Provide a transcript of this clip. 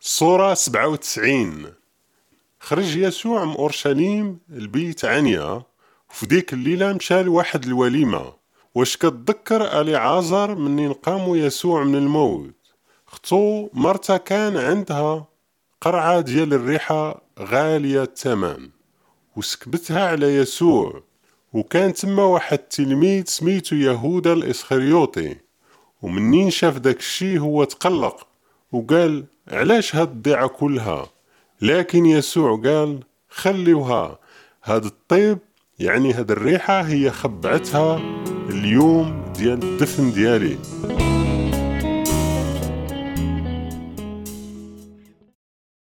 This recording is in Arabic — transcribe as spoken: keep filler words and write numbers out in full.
صورة سبعة وتسعين. خرج يسوع من أورشليم البيت عنيا، وفي ديك الليلة مشى لواحد الوليمة. واش كتذكر آلي عازر منين قام يسوع من الموت؟ ختو مرتا كان عندها قرعة ديال الريحة غالية الثمن، وسكبتها على يسوع. وكان تما واحد التلميذ سميتو يهودا الإسخريوطي، ومنين شاف داك الشي هو تقلق وقال علاش هاد الضيعة كلها؟ لكن يسوع قال خليوها، هاد الطيب يعني هاد الريحة هي خبعتها اليوم ديال الدفن ديالي.